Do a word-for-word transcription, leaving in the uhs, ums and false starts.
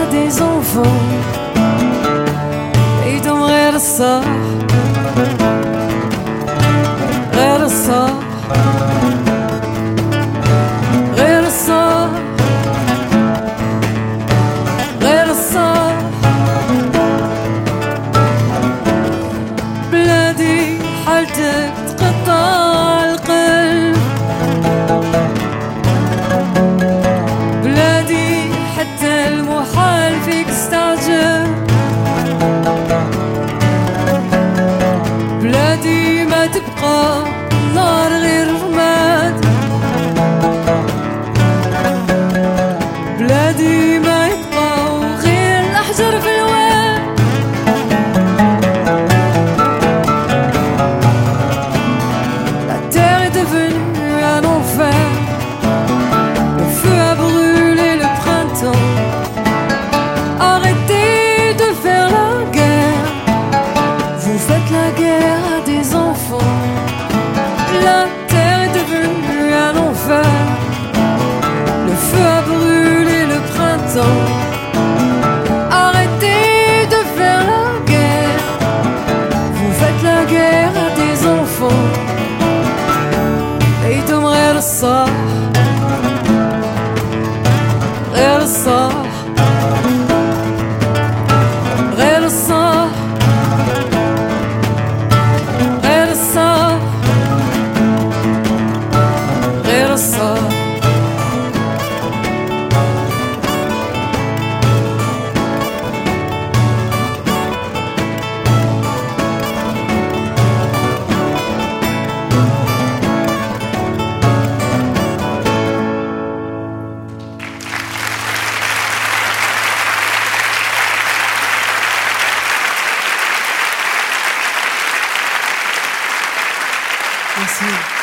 à des enfants. Et t'aimerais de ça, rien de ça, rien de ça, rien de ça. بلادي حالتك تقطع القلب، بلادي حتى المحال فيك استعجب، بلادي ما تبقى نار غير رماد، بلادي ما يبقى غير الأحجار في الواد. La terre est devenue un enfer, le feu a brûlé le printemps. Arrêtez de faire la guerre, vous faites la guerre à des enfants. La terre est devenue un enfer, le feu a brûlé le printemps. Arrêtez de faire la guerre, vous faites la guerre à des enfants. Et t'aimerais de ça, rien de ça, rien de ça, rien de ça, rien de ça. Merci.